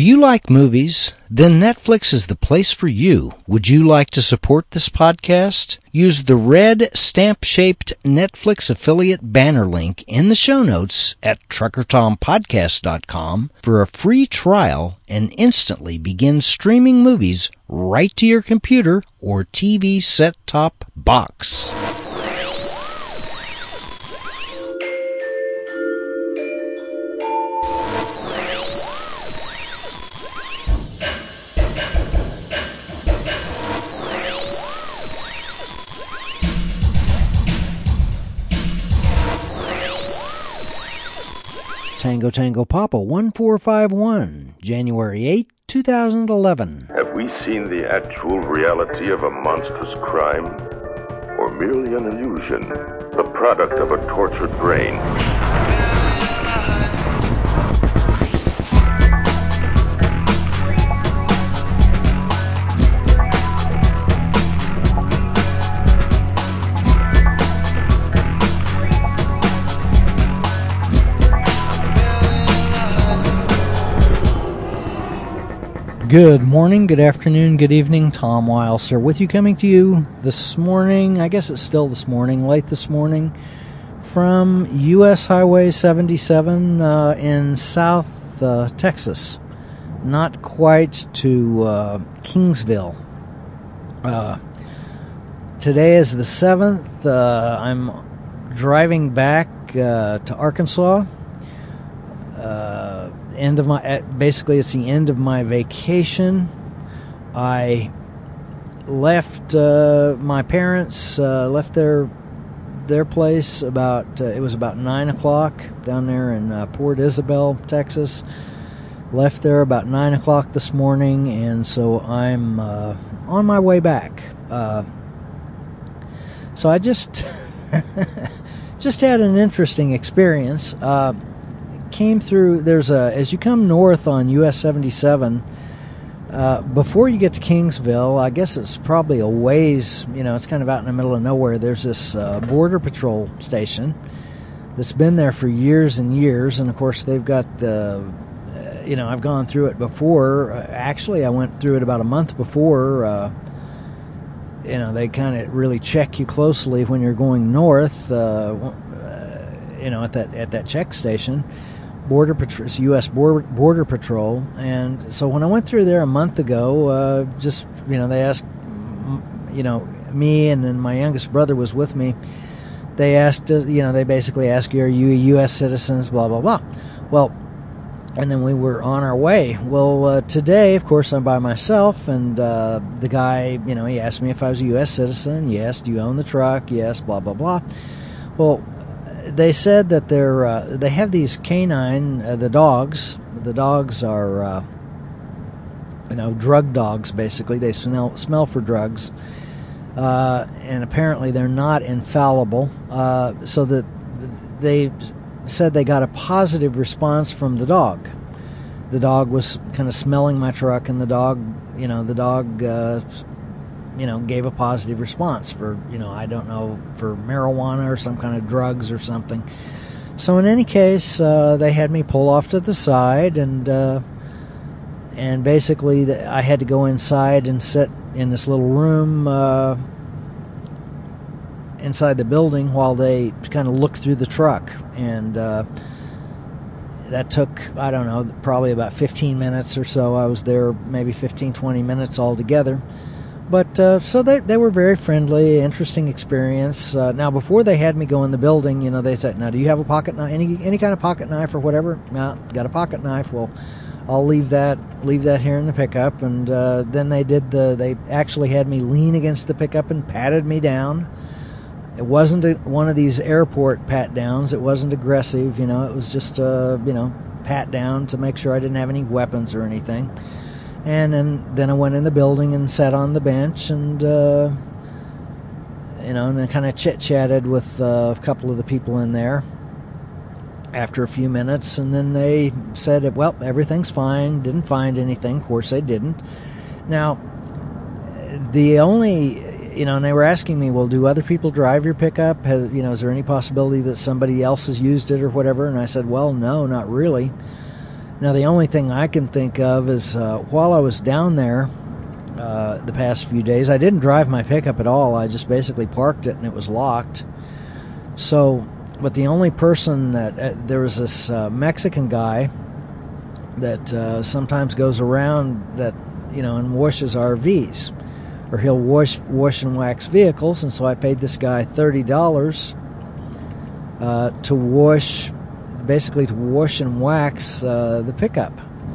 Do you like movies? Then Netflix is the place for you. Would you like to support this podcast? Use the red stamp-shaped Netflix affiliate banner link in the show notes at truckertompodcast.com for a free trial and instantly begin streaming movies right to your computer or TV set-top box. Tango Tango Papa 1451, January 8, 2011. Have we seen the actual reality of a monstrous crime? Or merely an illusion, the product of a tortured brain? Good morning, good afternoon, good evening. Tom Wiles here with you, coming to you this morning. I guess it's still this morning, late this morning, from U.S. Highway 77 in South Texas. Not quite to Kingsville. Today is the 7th. I'm driving back to Arkansas. Basically it's the end of my vacation. I left my parents left their place about it was about 9 o'clock down there in Port Isabel, Texas. Left there about 9 o'clock this morning, and so I'm on my way back. So I just had an interesting experience. Came through, as you come north on US 77, before you get to Kingsville, I guess it's probably a ways, it's kind of out in the middle of nowhere. There's this Border Patrol station that's been there for years and years, and of course they've got I've gone through it before. Actually, I went through it about a month before. They kind of really check you closely when you're going north, at that check station. Border Patrol, U.S. Border Patrol, and so when I went through there a month ago, they asked, me, and then my youngest brother was with me. They asked, they basically ask you, are you a U.S. citizen? Blah blah blah. Well, and then we were on our way. Well, today, of course, I'm by myself, and the guy, he asked me if I was a U.S. citizen. Yes. Do you own the truck? Yes. Blah blah blah. Well, they said that they have these canine, the dogs. The dogs are, drug dogs, basically. They smell for drugs. And apparently they're not infallible. So that they said they got a positive response from the dog. The dog was kind of smelling my truck, and the dog gave a positive response for, I don't know, for marijuana or some kind of drugs or something. So in any case, they had me pull off to the side, and basically I had to go inside and sit in this little room inside the building while they kind of looked through the truck. And that took, I don't know, probably about 15 minutes or so. I was there maybe 15, 20 minutes altogether. But so they were very friendly, interesting experience. Now, before they had me go in the building, they said, "Now, do you have a pocket knife? Any kind of pocket knife or whatever?" No, got a pocket knife. Well, I'll leave that here in the pickup. And then they actually had me lean against the pickup and patted me down. It wasn't one of these airport pat downs. It wasn't aggressive. It was just pat down to make sure I didn't have any weapons or anything. And then I went in the building and sat on the bench, and and then kind of chit-chatted with a couple of the people in there after a few minutes, and then they said, well, everything's fine, didn't find anything. Of course they didn't. Now, the only, and they were asking me, well, do other people drive your pickup? Is there any possibility that somebody else has used it or whatever? And I said, well, no, not really. Now, the only thing I can think of is while I was down there the past few days, I didn't drive my pickup at all. I just basically parked it and it was locked. So, but the only person that there was this Mexican guy that sometimes goes around that, and washes RVs, or he'll wash and wax vehicles. And so I paid this guy $30 to wash and wax the pickup.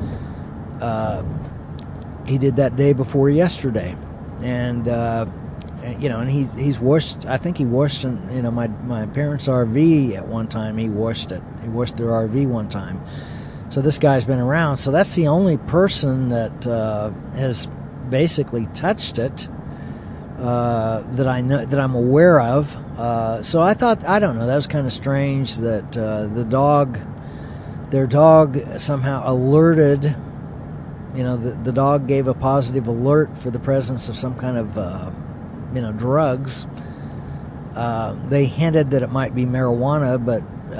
He did that day before yesterday, and and he's washed. I think he washed, my parents' RV at one time. He washed it. He washed their RV one time. So this guy's been around. So that's the only person that has basically touched it that I know, that I'm aware of. So I thought, I don't know, that was kind of strange that their dog somehow alerted. The dog gave a positive alert for the presence of some kind of drugs. They hinted that it might be marijuana, but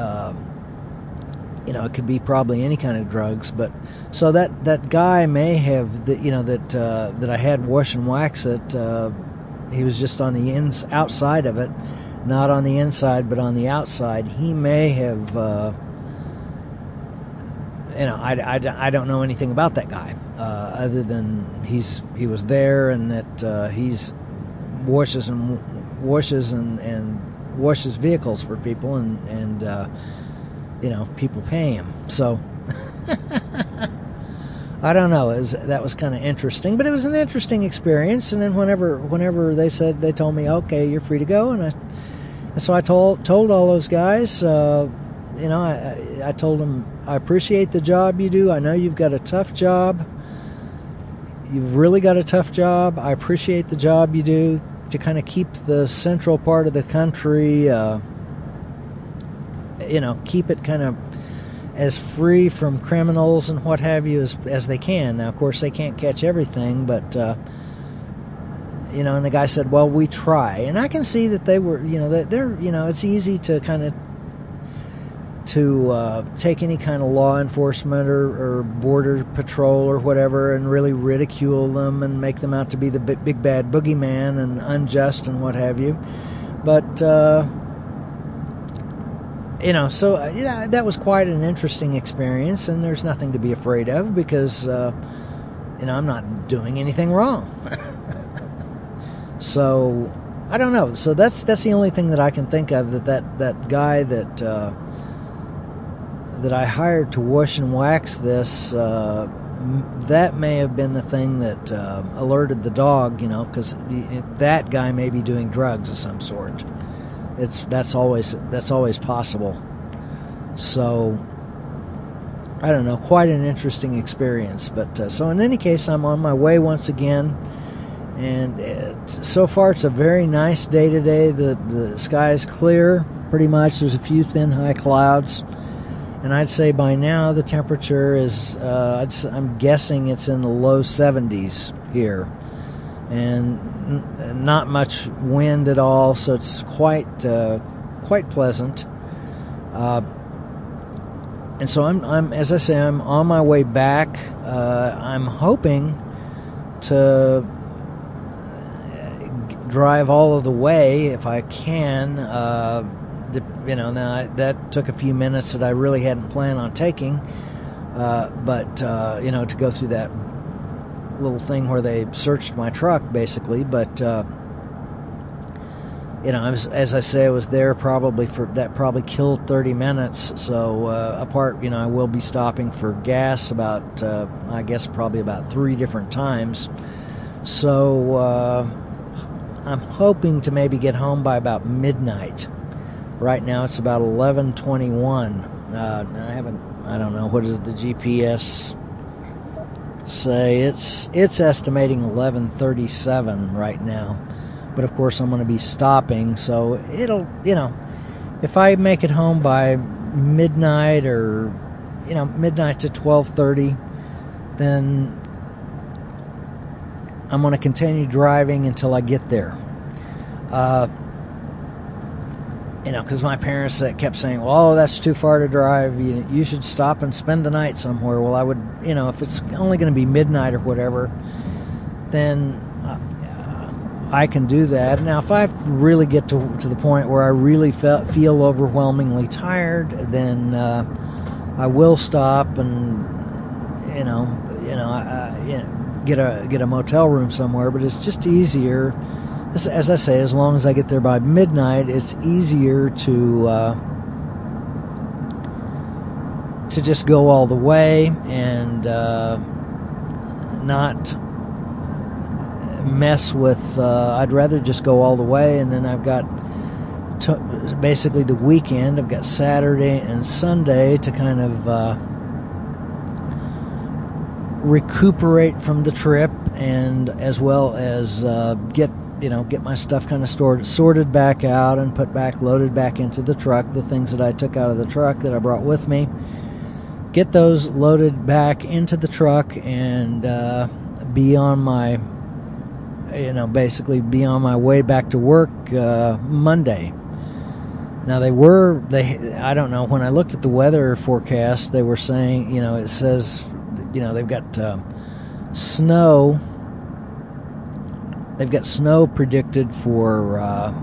it could be probably any kind of drugs. But so that guy may have that I had wash and wax it. He was just on the outside of it, not on the inside, but on the outside. He may have. I don't know anything about that guy other than he was there, and that he's washes vehicles for people, and people pay him. So I don't know. That was kind of interesting, but it was an interesting experience. And then whenever they told me, okay, you're free to go, and so I told all those guys. I told them, I appreciate the job you do. I know you've got a tough job. You've really got a tough job. I appreciate the job you do to kind of keep the central part of the country, keep it kind of as free from criminals and what have you as they can. Now, of course, they can't catch everything, but, and the guy said, well, we try. And I can see that they were, it's easy to kind of take any kind of law enforcement or border patrol or whatever and really ridicule them and make them out to be the big bad boogeyman and unjust and what have you. But, that was quite an interesting experience, and there's nothing to be afraid of because, I'm not doing anything wrong. So, I don't know. So that's the only thing that I can think of, that guy that I hired to wash and wax this, that may have been the thing that alerted the dog, because that guy may be doing drugs of some sort. That's always possible. So I don't know, quite an interesting experience. But so in any case, I'm on my way once again, and so far it's a very nice day today. The sky is clear, pretty much. There's a few thin high clouds. And I'd say by now the temperature is, I'm guessing it's in the low 70s here. And not much wind at all, so it's quite pleasant. And so I'm as I say, I'm on my way back. I'm hoping to drive all of the way if I can. Now that took a few minutes that I really hadn't planned on taking, but to go through that little thing where they searched my truck, basically. But as I say, I was there probably killed 30 minutes. So I will be stopping for gas about I guess probably about 3 different times. So I'm hoping to maybe get home by about midnight. Right now it's about 11:21. I don't know, what does the GPS say? It's estimating 11:37 right now. But of course I'm going to be stopping, so it'll, if I make it home by midnight or midnight to 12:30, then I'm going to continue driving until I get there. because my parents kept saying, well, that's too far to drive. You should stop and spend the night somewhere. Well, I would, if it's only going to be midnight or whatever, then I can do that. Now, if I really get to the point where I really feel overwhelmingly tired, then I will stop and get a motel room somewhere. But it's just easier, as I say, as long as I get there by midnight, it's easier to just go all the way and not mess with. I'd rather just go all the way, and then I've got basically the weekend. I've got Saturday and Sunday to kind of recuperate from the trip, and as well as get my stuff kind of sorted back out and loaded back into the truck. The things that I took out of the truck that I brought with me, get those loaded back into the truck and be on my basically be on my way back to work Monday. Now I don't know, when I looked at the weather forecast, they were saying, it says, they've got snow. They've got snow predicted for,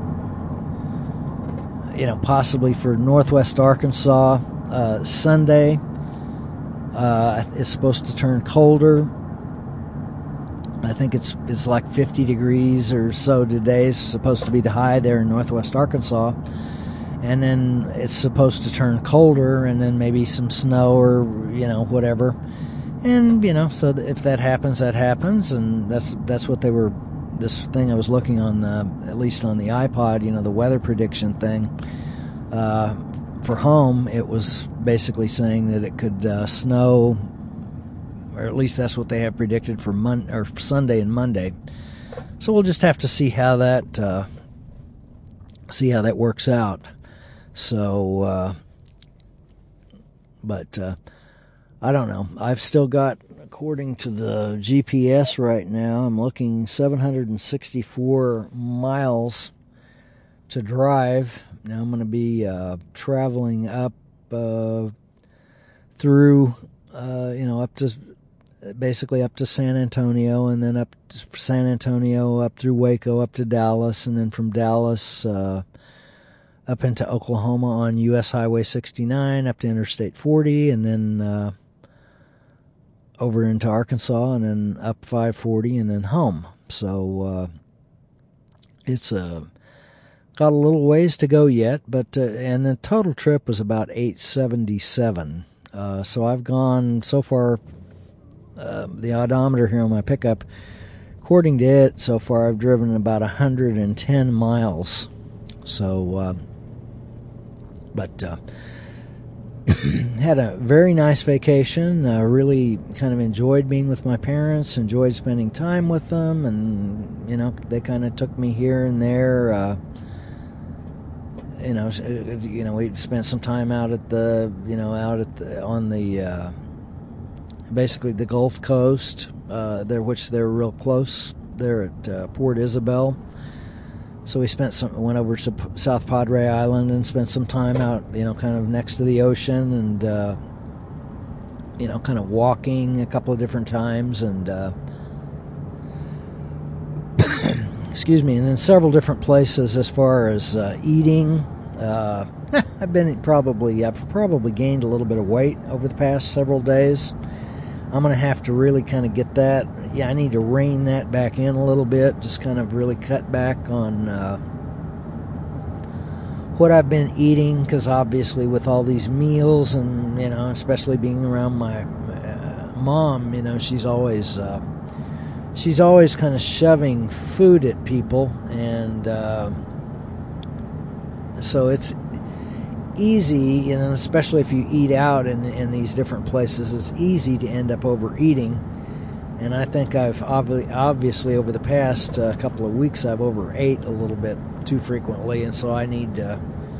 possibly for northwest Arkansas. Sunday is supposed to turn colder. I think it's like 50 degrees or so today. It's supposed to be the high there in northwest Arkansas. And then it's supposed to turn colder, and then maybe some snow or, whatever. And, so if that happens, that happens. And that's what this thing I was looking on, at least on the iPod, the weather prediction thing. For home, it was basically saying that it could snow, or at least that's what they have predicted for Sunday and Monday. So we'll just have to see how that works out. So, but I don't know. I've still got, according to the GPS right now, I'm looking 764 miles to drive. Now I'm going to be traveling up through, up to basically up to San Antonio, and then up to San Antonio, up through Waco, up to Dallas, and then from Dallas up into Oklahoma on U.S. Highway 69, up to Interstate 40, and then over into Arkansas, and then up 540, and then home. So it's got a little ways to go yet, but and the total trip was about 877. So I've gone so far. The odometer here on my pickup, according to it, so far I've driven about 110 miles. So, but had a very nice vacation. Really kind of enjoyed being with my parents, enjoyed spending time with them, and they kind of took me here and there. We spent some time out at the on the basically the Gulf Coast, which they're real close there at Port Isabel. So we went over to South Padre Island and spent some time out, kind of next to the ocean, and kind of walking a couple of different times, and excuse me, and then several different places as far as eating. I've probably gained a little bit of weight over the past several days. I'm going to have to really kind of get that. Yeah, I need to rein that back in a little bit, just kind of really cut back on what I've been eating, because obviously with all these meals and, especially being around my mom, she's always kind of shoving food at people, and so it's easy, especially if you eat out in these different places, it's easy to end up overeating. And I think I've obviously over the past couple of weeks, I've overate a little bit too frequently, and so I need to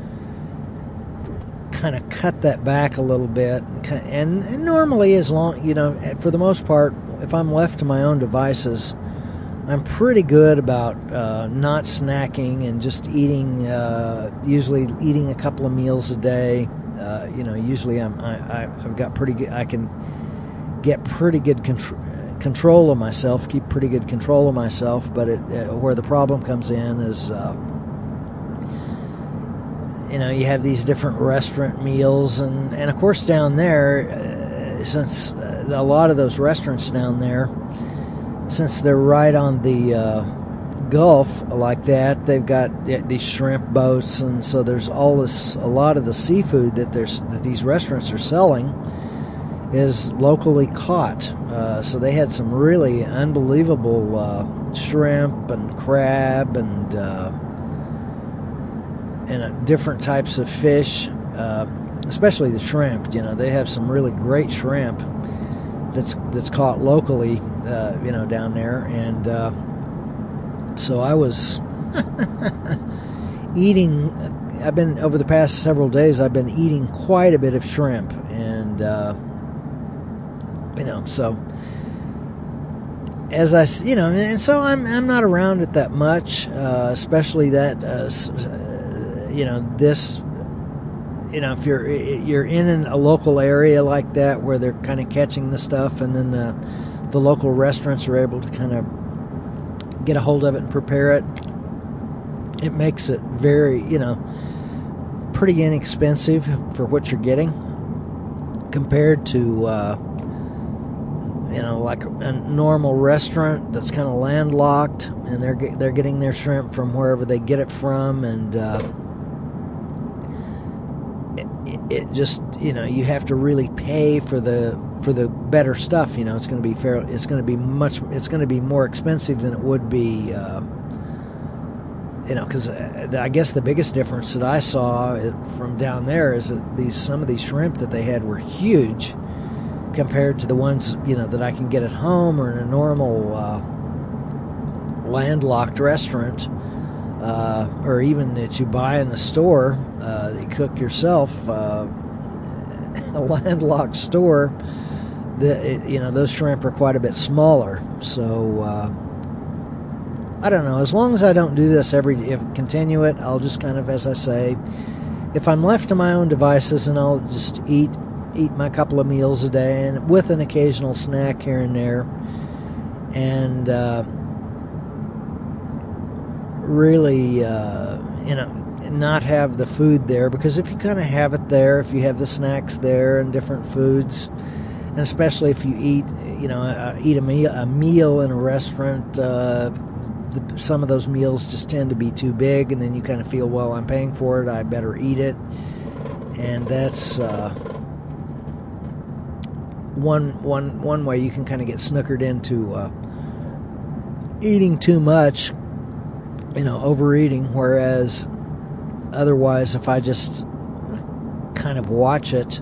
kind of cut that back a little bit. And normally, as long, for the most part, if I'm left to my own devices, I'm pretty good about not snacking and just eating. Usually eating a couple of meals a day. Usually I've got pretty good. I can get pretty good control of myself. Keep pretty good control of myself. But where the problem comes in is, you have these different restaurant meals, and of course down there, since a lot of those restaurants down there, since they're right on the Gulf like that, they've got these shrimp boats, and so there's a lot of the seafood that these restaurants are selling is locally caught. So they had some really unbelievable shrimp and crab and different types of fish, especially the shrimp. They have some really great shrimp that's caught locally, down there. And so I was eating. Over the past several days, I've been eating quite a bit of shrimp, and so as I, and so I'm not around it that much, especially that, this. If you're in a local area like that where they're kind of catching the stuff, and then the local restaurants are able to kind of get a hold of it and prepare it, it makes it very, pretty inexpensive for what you're getting compared to, like a normal restaurant that's kind of landlocked, and they're getting their shrimp from wherever they get it from, and it just, you have to really pay for the better stuff. It's going to be fair. It's going to be more expensive than it would be, because I guess the biggest difference that I saw from down there is that some of these shrimp that they had were huge compared to the ones, that I can get at home or in a normal landlocked restaurant. Or even that you buy in the store, that you cook yourself, a landlocked store, those shrimp are quite a bit smaller. So, I don't know. As long as I don't do this continue it, I'll just kind of, as I say, if I'm left to my own devices, and I'll just eat my couple of meals a day, and with an occasional snack here and there, and really, not have the food there, because if you kind of have it there, if you have the snacks there and different foods, and especially if you eat a meal in a restaurant, some of those meals just tend to be too big, and then you kind of feel, well, I'm paying for it, I better eat it, and that's one way you can kind of get snookered into eating too much. Overeating, whereas otherwise, if I just kind of watch it,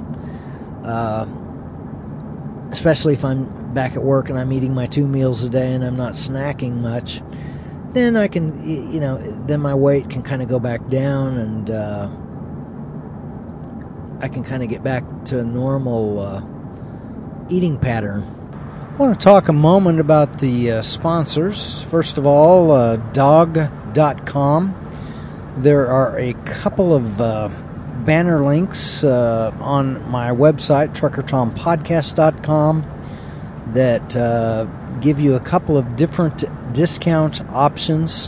especially if I'm back at work and I'm eating my 2 meals a day and I'm not snacking much, then I can, then my weight can kind of go back down, and I can kind of get back to a normal eating pattern. I want to talk a moment about the sponsors. First of all, Dog.com. There are a couple of banner links on my website, TruckerTomPodcast.com, that give you a couple of different discount options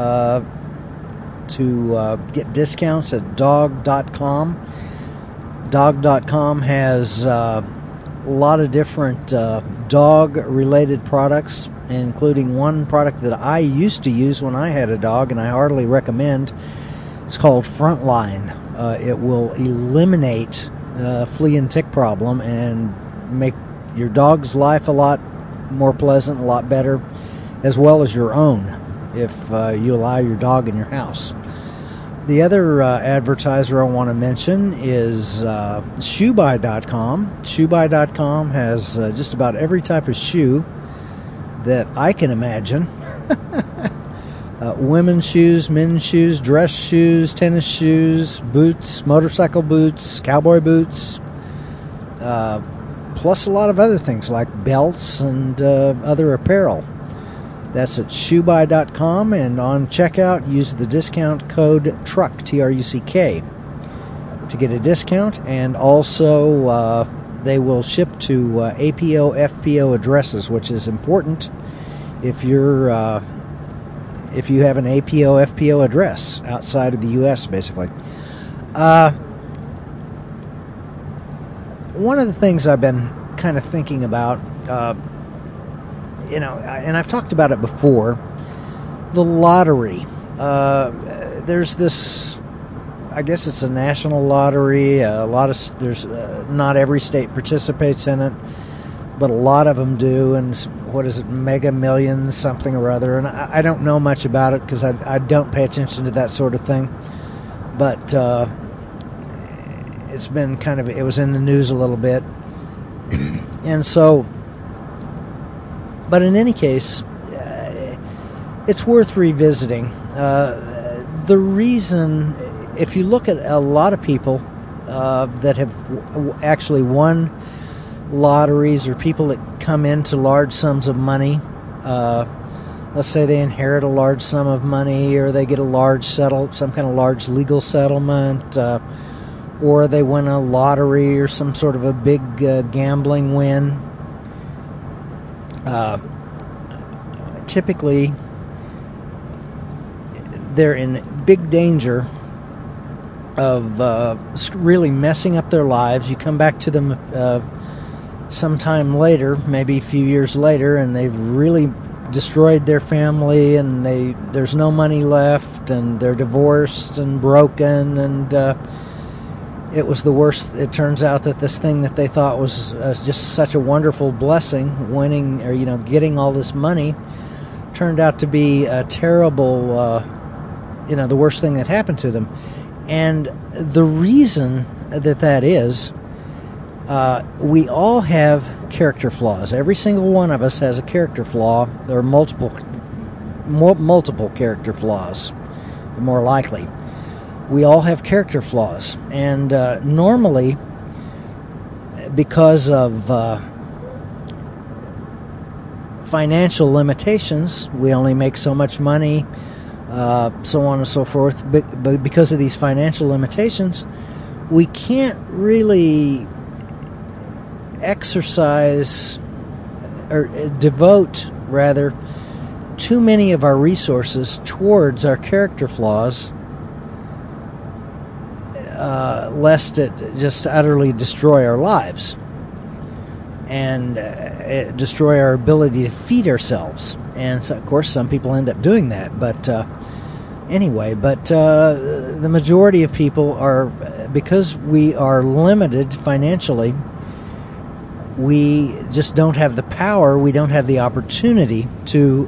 to get discounts at Dog.com. Dog.com has a lot of different dog-related products, including one product that I used to use when I had a dog, and I heartily recommend. It's called Frontline. It will eliminate flea and tick problem and make your dog's life a lot more pleasant, a lot better, as well as your own, if you allow your dog in your house. The other advertiser I want to mention is ShoeBuy.com. ShoeBuy.com has just about every type of shoe that I can imagine. Women's shoes, men's shoes, dress shoes, tennis shoes, boots, motorcycle boots, cowboy boots, plus a lot of other things like belts and other apparel. That's at shoebuy.com, and on checkout, use the discount code TRUCK, T-R-U-C-K, to get a discount. And also, they will ship to APO, FPO addresses, which is important if you have an APO, FPO address outside of the U.S., basically. One of the things I've been kind of thinking about, and I've talked about it before, the lottery. There's this, I guess it's a national lottery. There's not every state participates in it, but a lot of them do. And what is it, Mega Millions, something or other? And I don't know much about it because I don't pay attention to that sort of thing. But it's been it was in the news a little bit. And so, but in any case, it's worth revisiting. The reason, if you look at a lot of people that have actually won lotteries, or people that come into large sums of money, let's say they inherit a large sum of money, or they get some kind of large legal settlement, or they win a lottery or some sort of a big gambling win. Typically, they're in big danger of really messing up their lives. You come back to them sometime later, maybe a few years later, and they've really destroyed their family, and there's no money left, and they're divorced and broken, and it was the worst. It turns out that this thing that they thought was just such a wonderful blessing, winning or getting all this money, turned out to be a terrible, the worst thing that happened to them. And the reason that is, we all have character flaws. Every single one of us has a character flaw. There are multiple character flaws, more likely. We all have character flaws, and normally, because of financial limitations, we only make so much money, so on and so forth. But because of these financial limitations, we can't really exercise or devote, rather, too many of our resources towards our character flaws, lest it just utterly destroy our lives and destroy our ability to feed ourselves. And so, of course, some people end up doing that. But anyway, the majority of people are, because we are limited financially, we just don't have the power, we don't have the opportunity to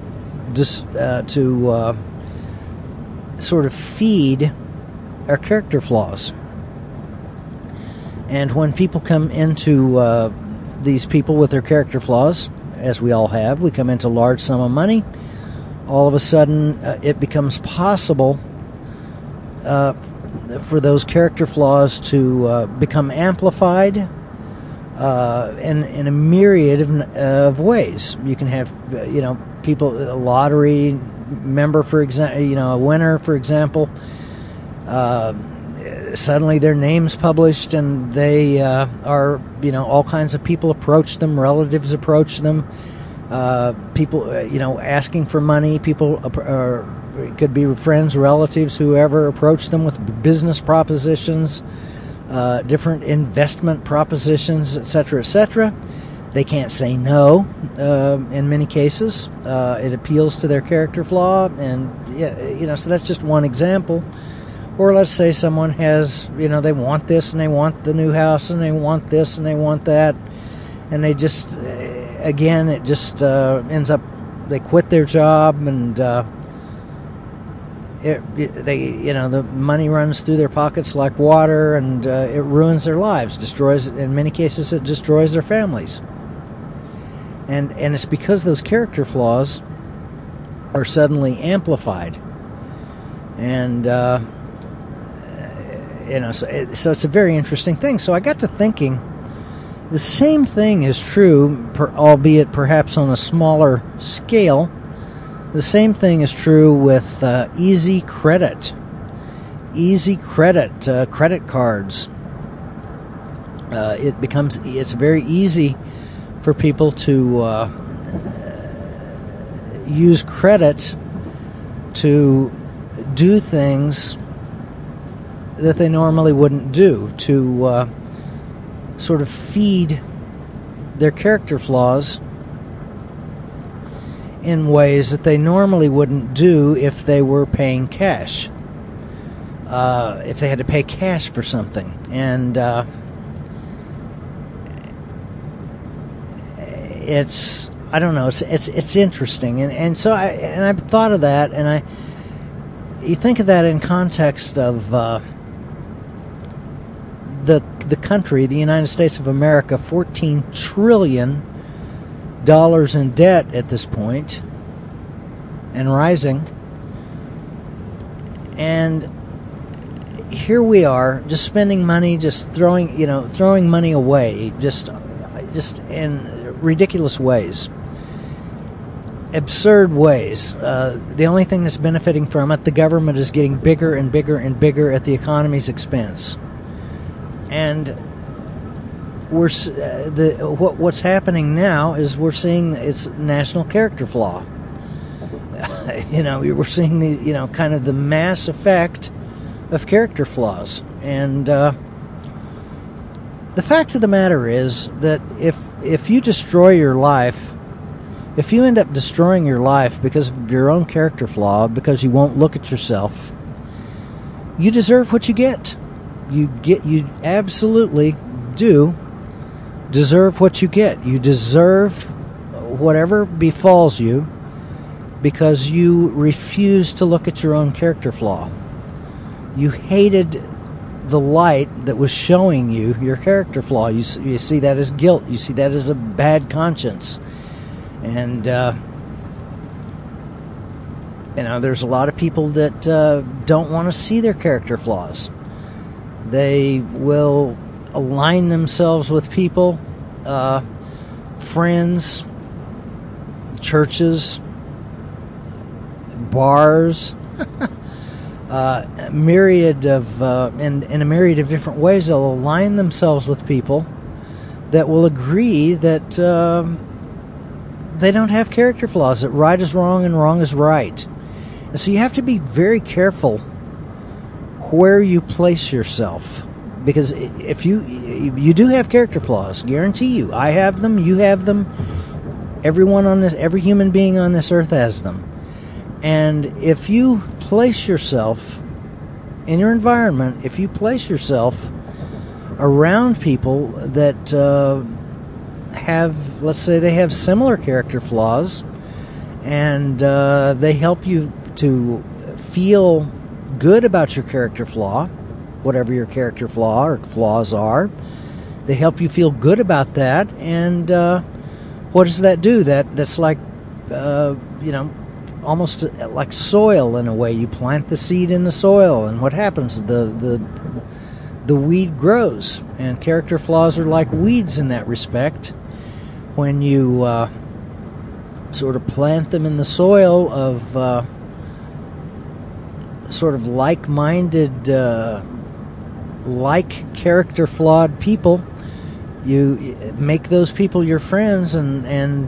sort of feed our character flaws. And when people come into these people with their character flaws, as we all have, we come into a large sum of money, all of a sudden it becomes possible for those character flaws to become amplified in a myriad of ways. You can have, people, a lottery member, for example, a winner, for example, suddenly their name's published, and they are, all kinds of people approach them, relatives approach them, people, asking for money, people, it could be friends, relatives, whoever, approach them with business propositions, different investment propositions, etc., etc. They can't say no in many cases. It appeals to their character flaw, and so that's just one example. Or let's say someone has, they want this and they want the new house and they want this and they want that, and they just, again, it just ends up, they quit their job, and the money runs through their pockets like water, and it ruins their lives, destroys, in many cases it destroys their families. And it's because those character flaws are suddenly amplified. And so it's a very interesting thing. So I got to thinking, the same thing is true, albeit perhaps on a smaller scale, The same thing is true with easy credit. Easy credit, credit cards. It's very easy for people to use credit to do things that they normally wouldn't do, to sort of feed their character flaws in ways that they normally wouldn't do if they were paying cash. If they had to pay cash for something. And it's, I don't know, it's interesting. And so I've thought of that, and you think of that in context of the country, the United States of America, $14 trillion in debt at this point, and rising. And here we are, just spending money, just throwing money away, just in ridiculous ways, absurd ways. The only thing that's benefiting from it, the government is getting bigger and bigger and bigger at the economy's expense. And what's happening now is we're seeing its national character flaw. We're seeing the kind of the mass effect of character flaws. And the fact of the matter is that if you destroy your life, if you end up destroying your life because of your own character flaw, because you won't look at yourself, you deserve what you get. You absolutely do deserve what you get. You deserve whatever befalls you because you refuse to look at your own character flaw. You hated the light that was showing you your character flaw. You see that as guilt. You see that as a bad conscience. And, there's a lot of people that don't want to see their character flaws. They will align themselves with people, friends, churches, bars, myriad of in a myriad of different ways. They'll align themselves with people that will agree that they don't have character flaws, that right is wrong and wrong is right. And so you have to be very careful where you place yourself, because if you do have character flaws, guarantee you, I have them, you have them, every human being on this earth has them. And if you place yourself in your environment, if you place yourself around people that have, let's say they have similar character flaws, and they help you to feel good about your character flaw, whatever your character flaw or flaws are, they help you feel good about that. And what does that do? That's like almost like soil in a way. You plant the seed in the soil, and what happens? The weed grows. And character flaws are like weeds in that respect. When you sort of plant them in the soil of sort of like-minded, like character-flawed people, you make those people your friends, and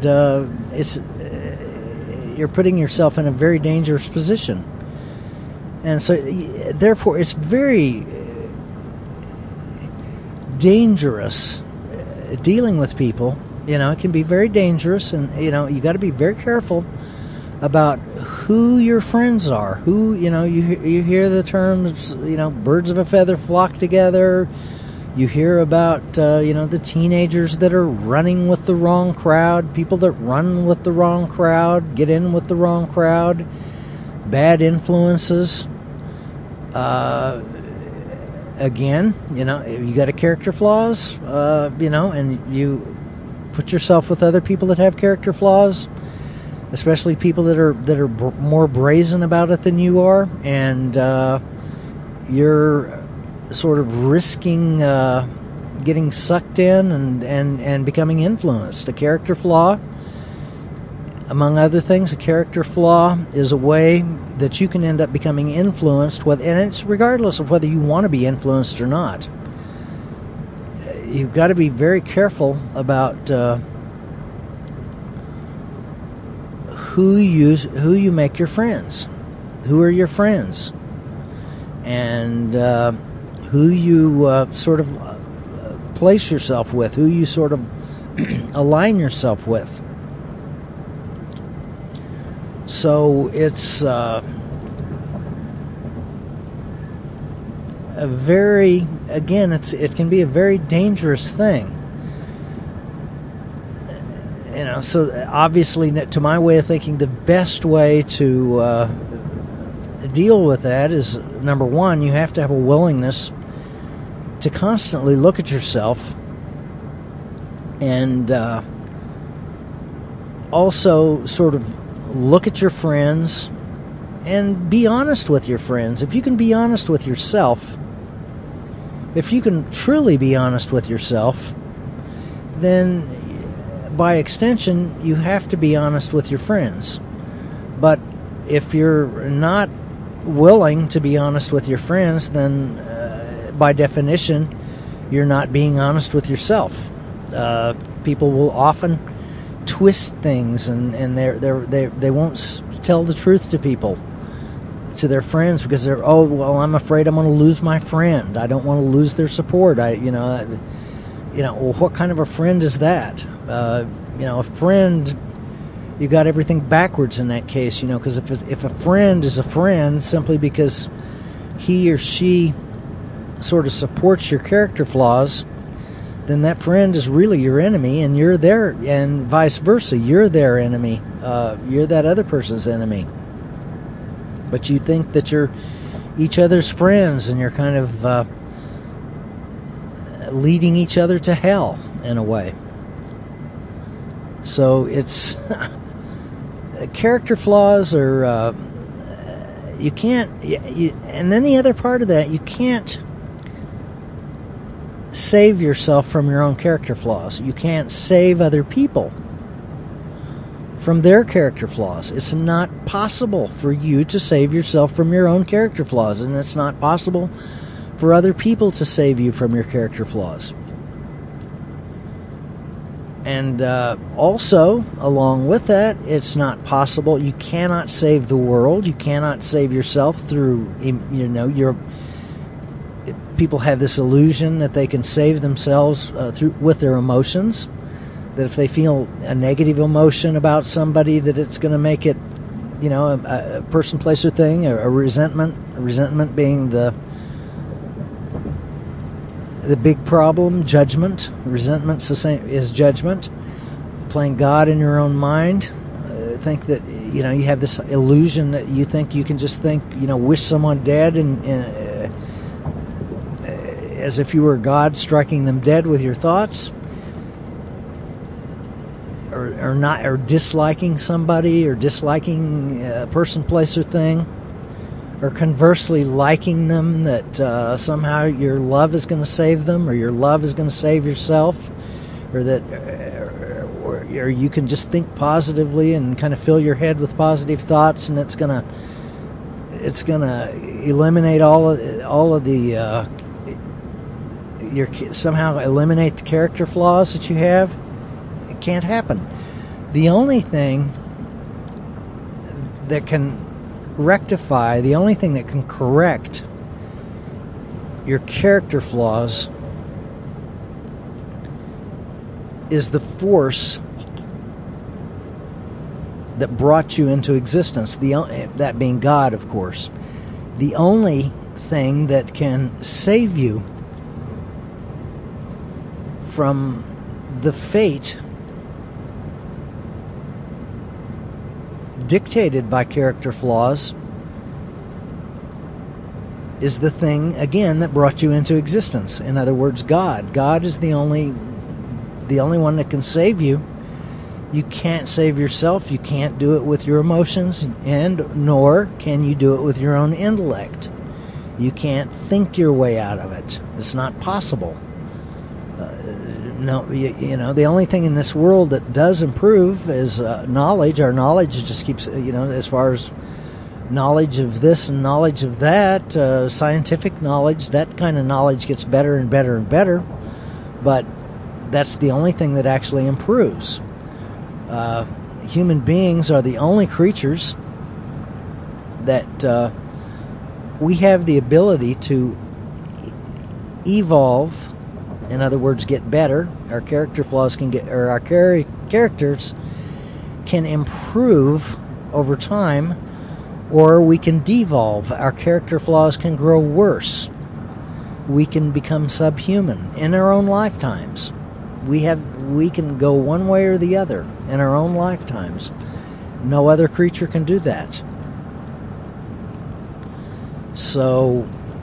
you're putting yourself in a very dangerous position. And so, therefore, it's very dangerous dealing with people. It can be very dangerous, and you got to be very careful about who your friends are. Who you hear the terms, birds of a feather flock together. You hear about the teenagers that are running with the wrong crowd, people that run with the wrong crowd, get in with the wrong crowd, bad influences. Again, you got a character flaws, and you put yourself with other people that have character flaws, especially people that are more brazen about it than you are, and you're sort of risking getting sucked in and becoming influenced. A character flaw Among other things, a character flaw is a way that you can end up becoming influenced, and it's regardless of whether you want to be influenced or not. You've got to be very careful about who you make your friends, who are your friends, and who you sort of place yourself with, who you sort of align yourself with. So it's a very, again, it can be a very dangerous thing. So obviously, to my way of thinking, the best way to deal with that is, number one, you have to have a willingness to constantly look at yourself and also sort of look at your friends and be honest with your friends. If you can be honest with yourself, if you can truly be honest with yourself, then by extension, you have to be honest with your friends. But if you're not willing to be honest with your friends, then by definition, you're not being honest with yourself. People will often twist things, and they won't tell the truth to people, to their friends, because I'm afraid I'm going to lose my friend. I don't want to lose their support. Well, what kind of a friend is that? A friend, you got everything backwards in that case, because if a friend is a friend simply because he or she sort of supports your character flaws, then that friend is really your enemy, and you're their, and vice versa. You're their enemy. You're that other person's enemy. But you think that you're each other's friends, and you're kind of leading each other to hell in a way. So it's character flaws are you can't. And then the other part of that, you can't save yourself from your own character flaws. You can't save other people from their character flaws. It's not possible for you to save yourself from your own character flaws, and it's not possible for other people to save you from your character flaws. And also, along with that, it's not possible. You cannot save the world. You cannot save yourself through, people have this illusion that they can save themselves with their emotions. That if they feel a negative emotion about somebody, that it's going to make it, a person, place, or thing, a resentment. A resentment being the big problem. Judgment. Resentment's the same as judgment. Playing God in your own mind. Think that you have this illusion that you think you can just think, wish someone dead and as if you were God, striking them dead with your thoughts, or disliking somebody, or disliking a person, place, or thing, or conversely liking them, that somehow your love is going to save them, or your love is going to save yourself, or that or you can just think positively and kind of fill your head with positive thoughts, and it's gonna eliminate all of the somehow eliminate the character flaws that you have. It can't happen. The only thing that can rectify, the only thing that can correct your character flaws is the force that brought you into existence, that being God, of course. The only thing that can save you from the fate dictated by character flaws is the thing, again, that brought you into existence. In other words, God. God is the only one that can save you. You can't save yourself. You can't do it with your emotions, and nor can you do it with your own intellect. You can't think your way out of it. It's not possible. No, the only thing in this world that does improve is knowledge. Our knowledge just keeps, as far as knowledge of this and knowledge of that, scientific knowledge, that kind of knowledge gets better and better and better. But that's the only thing that actually improves. Human beings are the only creatures that we have the ability to evolve. In other words, get better. Our character flaws our characters can improve over time, or we can devolve. Our character flaws can grow worse. We can become subhuman in our own lifetimes. We can go one way or the other in our own lifetimes. No other creature can do that. So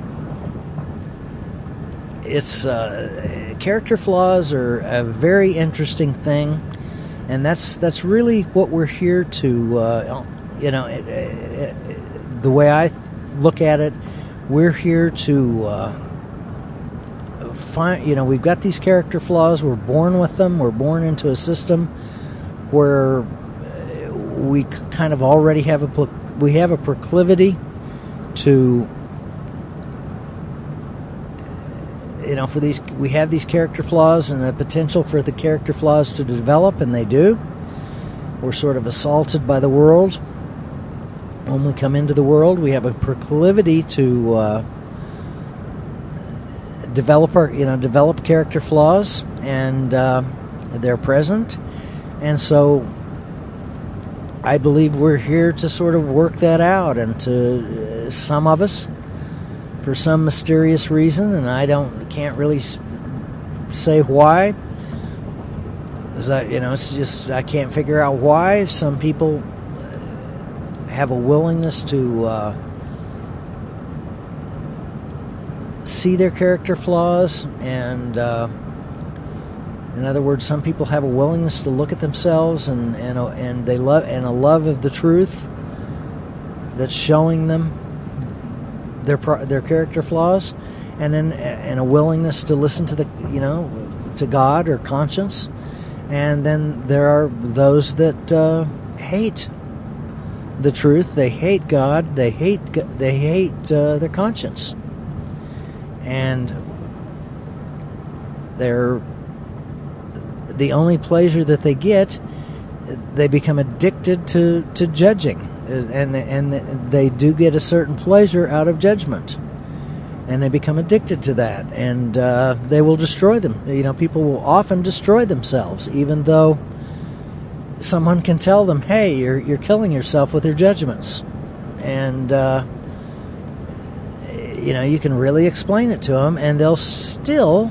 it's character flaws are a very interesting thing, and that's really what we're here to. The way I look at it, we're here to find. We've got these character flaws. We're born with them. We're born into a system where we kind of already have a proclivity to. We have these character flaws and the potential for the character flaws to develop, and they do. We're sort of assaulted by the world. When we come into the world, we have a proclivity to develop character flaws, and they're present. And so I believe we're here to sort of work that out, and to some of us, for some mysterious reason, and I can't really say why. It's just I can't figure out why. Some people have a willingness to see their character flaws, and in other words, some people have a willingness to look at themselves and they love a love of the truth that's showing them their character flaws, and a willingness to listen to to God or conscience. And then there are those that hate the truth. They hate God. They hate their conscience, and they're the only pleasure that they get. They become addicted to judging. And they do get a certain pleasure out of judgment, and they become addicted to that, and they will destroy them. People will often destroy themselves, even though someone can tell them, "Hey, you're killing yourself with your judgments," and you can really explain it to them, and they'll still,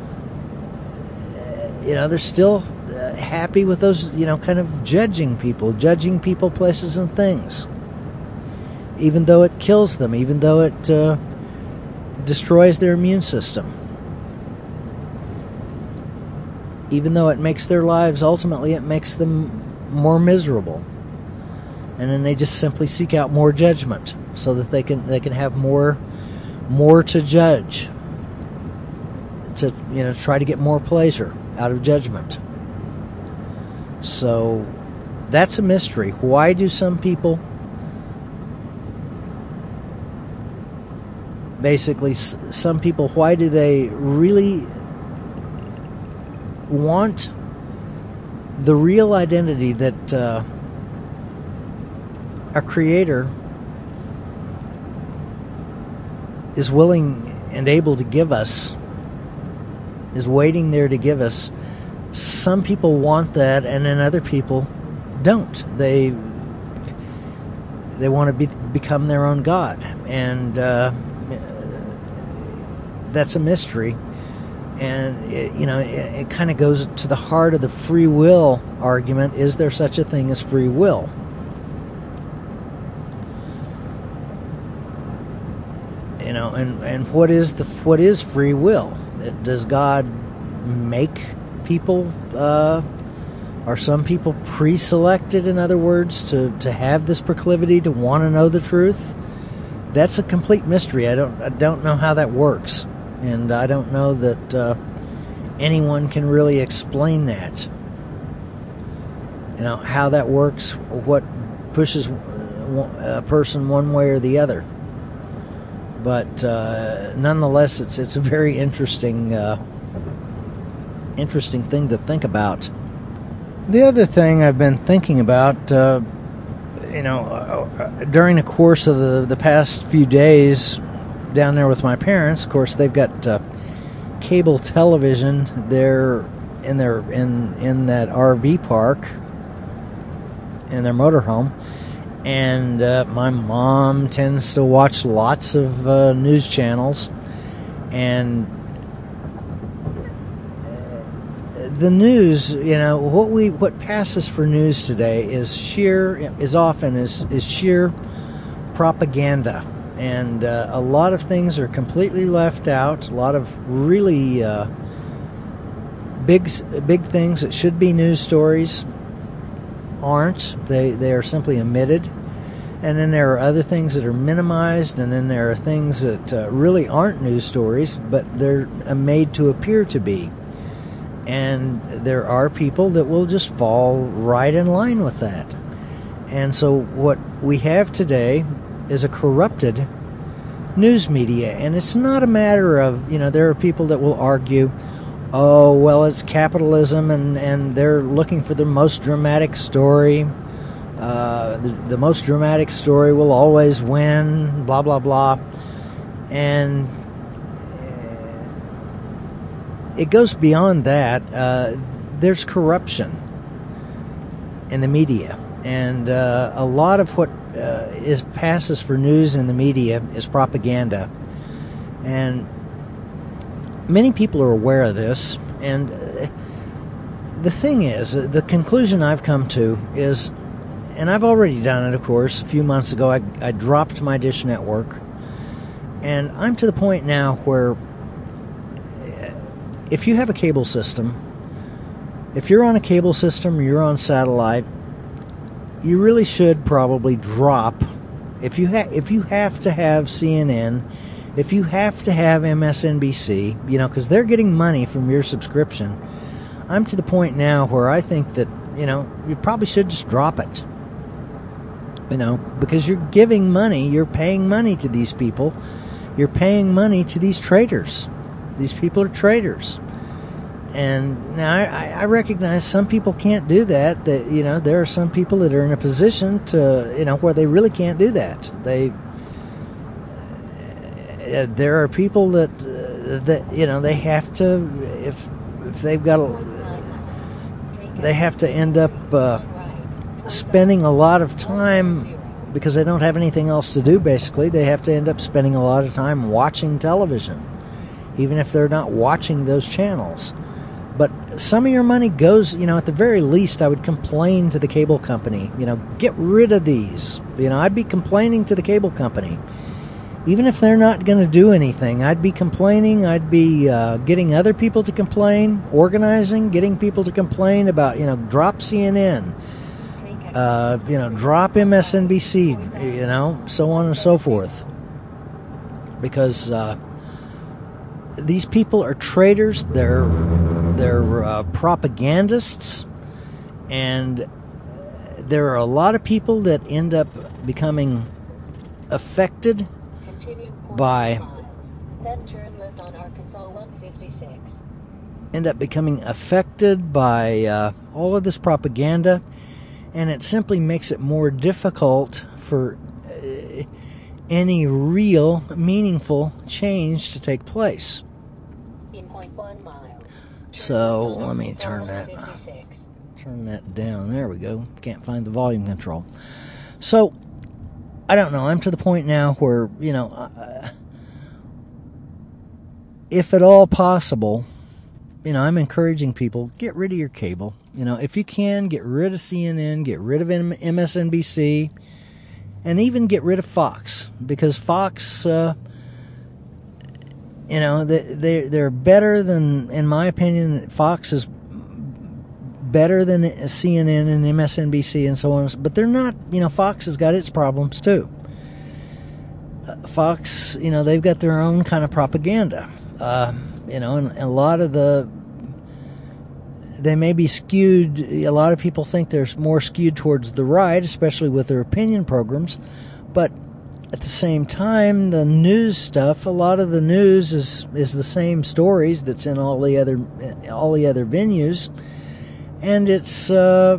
they're still happy with those, kind of judging people, places, and things, even though it kills them, even though it destroys their immune system, even though it makes their lives, ultimately it makes them more miserable. And then they just simply seek out more judgment so that they can have more to judge, to try to get more pleasure out of judgment. So that's a mystery. Why do some people, why do they really want the real identity that our Creator is willing and able to give us, is waiting there to give us? Some people want that, and then other people don't. They want to become their own God, and that's a mystery. And it kind of goes to the heart of the free will argument. Is there such a thing as free will? And what is free will? Does God make people? Are some people pre-selected, in other words, to have this proclivity to want to know the truth? That's a complete mystery. I don't know how that works, and I don't know that anyone can really explain that. You know, how that works, what pushes a person one way or the other. But nonetheless, it's a very interesting thing to think about. The other thing I've been thinking about, during the course of the past few days down there with my parents, of course, they've got cable television there in that RV park in their motorhome. And my mom tends to watch lots of news channels, and the news, what passes for news today is often sheer propaganda, and a lot of things are completely left out. A lot of really big things that should be news stories aren't. They are simply omitted. And then there are other things that are minimized, and then there are things that really aren't news stories, but they're made to appear to be. And there are people that will just fall right in line with that. And so what we have today is a corrupted news media. And it's not a matter of, there are people that will argue, oh, well, it's capitalism, and they're looking for the most dramatic story. The most dramatic story will always win, blah, blah, blah. And it goes beyond that. There's corruption in the media. And a lot of what passes for news in the media is propaganda. And many people are aware of this. And the thing is, the conclusion I've come to is, and I've already done it, of course. A few months ago, I dropped my Dish Network. And I'm to the point now where if you have a cable system, if you're on a cable system or you're on satellite, you really should probably drop. If you have to have CNN, if you have to have MSNBC, because they're getting money from your subscription, I'm to the point now where I think that, you probably should just drop it. Because you're giving money, you're paying money to these people, you're paying money to these traders. These people are traders. And now I recognize some people can't do that. That there are some people that are in a position to, where they really can't do that. There are people that they have to, if they've got they have to end up spending a lot of time, because they don't have anything else to do. Basically, they have to end up spending a lot of time watching television, even if they're not watching those channels. But some of your money goes, at the very least, I would complain to the cable company, get rid of these. I'd be complaining to the cable company. Even if they're not going to do anything, I'd be complaining. I'd be getting other people to complain, organizing, getting people to complain about, drop CNN, drop MSNBC, so on and so forth. Because these people are traitors. They're propagandists, and there are a lot of people that end up becoming affected by all of this propaganda, and it simply makes it more difficult for any real, meaningful change to take place. So let me turn that down. There we go. Can't find the volume control. So I don't know. I'm to the point now where, if at all possible, I'm encouraging people, get rid of your cable. If you can, get rid of CNN, get rid of MSNBC, and even get rid of Fox, because Fox, they're better than, in my opinion, Fox is better than CNN and MSNBC and so on, but they're not, Fox has got its problems too. Fox, they've got their own kind of propaganda, and a lot of the they may be skewed. A lot of people think they're more skewed towards the right, especially with their opinion programs. But at the same time, the news stuff, a lot of the news is the same stories that's in all the other venues, and it's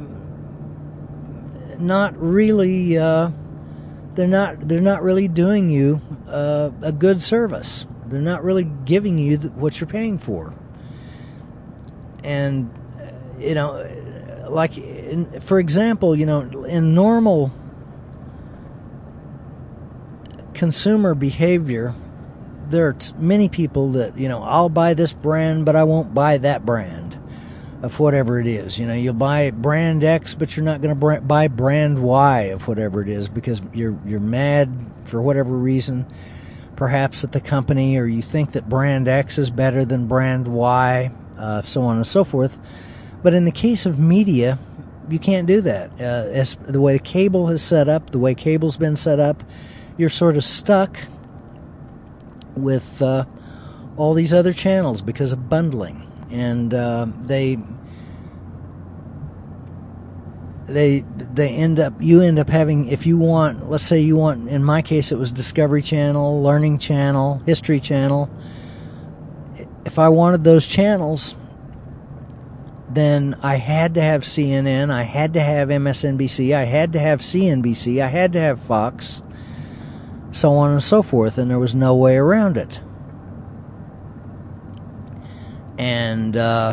not really. They're not really doing you a good service. They're not really giving you what you're paying for. And for example, in normal consumer behavior, there are many people that, I'll buy this brand, but I won't buy that brand of whatever it is. You'll buy brand X, but you're not going to buy brand Y of whatever it is because you're mad for whatever reason, perhaps at the company, or you think that brand X is better than brand Y, so on and so forth. But in the case of media, you can't do that. As the way the cable is set up, the way cable's been set up, you're sort of stuck with all these other channels because of bundling. And you end up having, if you want, let's say you want, in my case it was Discovery Channel, Learning Channel, History Channel. If I wanted those channels, then I had to have CNN, I had to have MSNBC, I had to have CNBC, I had to have Fox, so on and so forth, and there was no way around it. And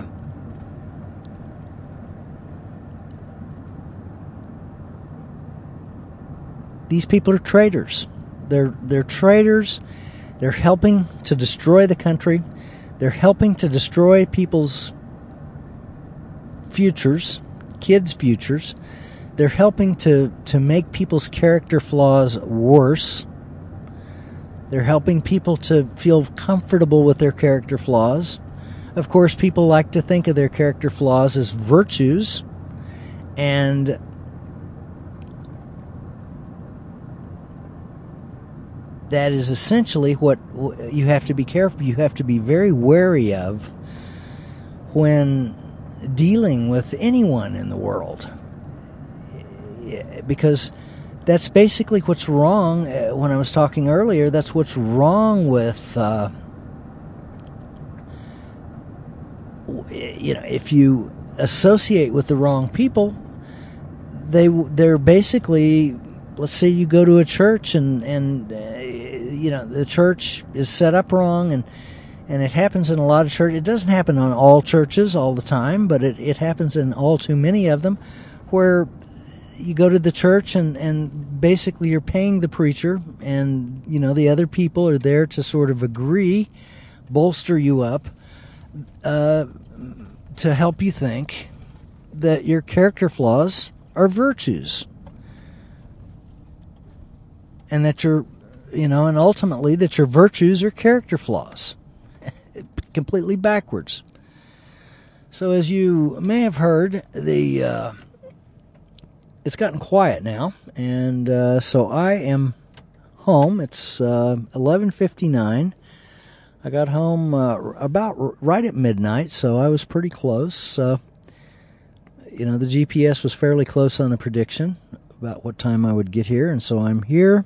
these people are traitors. They're traitors. They're helping to destroy the country. They're helping to destroy people's futures, kids' futures. They're helping to make people's character flaws worse. They're helping people to feel comfortable with their character flaws. Of course, people like to think of their character flaws as virtues, and that is essentially what you have to be careful. You have to be very wary of when dealing with anyone in the world, because that's basically what's wrong. When I was talking earlier, that's what's wrong with if you associate with the wrong people, they're basically, let's say you go to a church and the church is set up wrong, and it happens in a lot of churches. It doesn't happen on all churches all the time, but it happens in all too many of them, where you go to the church and basically you're paying the preacher, and the other people are there to sort of bolster you up, to help you think that your character flaws are virtues, and that and ultimately that your virtues are character flaws. Completely backwards. So as you may have heard, it's gotten quiet now, and so I am home. It's 11:59. I got home about right at midnight, so I was pretty close. The GPS was fairly close on the prediction about what time I would get here, and so I'm here.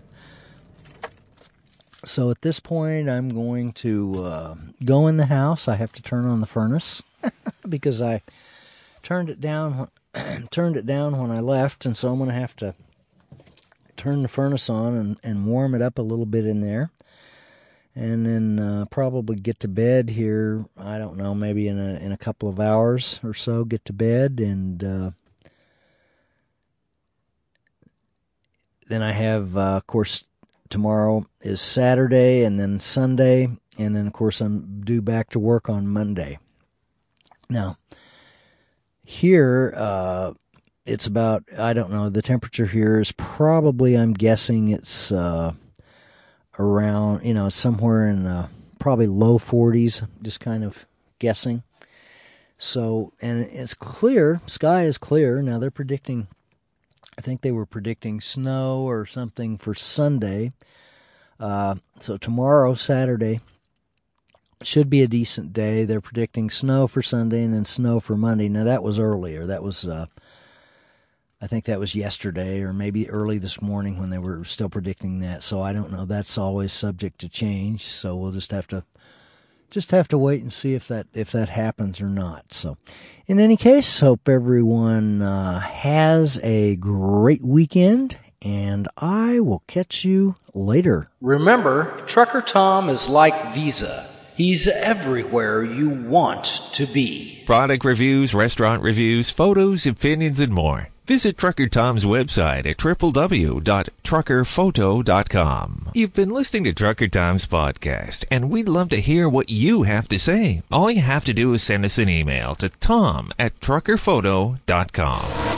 So at this point, I'm going to go in the house. I have to turn on the furnace because I turned it down when I left, and so I'm going to have to turn the furnace on and warm it up a little bit in there. And then probably get to bed here, I don't know, maybe in a couple of hours or so, get to bed. And then I have, of course, tomorrow is Saturday, and then Sunday, and then, of course, I'm due back to work on Monday. Now, here, it's about, I don't know, the temperature here is probably, I'm guessing it's around, somewhere in probably low 40s, just kind of guessing. So, and it's clear, sky is clear. Now they're predicting, I think they were predicting snow or something for Sunday. So tomorrow, Saturday, Should be a decent day. They're predicting snow for Sunday and then snow for Monday. Now, that was earlier. That was, I think that was yesterday or maybe early this morning when they were still predicting that. So I don't know. That's always subject to change. So we'll just have to wait and see if that happens or not. So in any case, hope everyone has a great weekend, and I will catch you later. Remember, Trucker Tom is like Visa. He's everywhere you want to be. Product reviews, restaurant reviews, photos, opinions, and more. Visit Trucker Tom's website at www.truckerphoto.com. You've been listening to Trucker Tom's podcast, and we'd love to hear what you have to say. All you have to do is send us an email to tom@truckerphoto.com.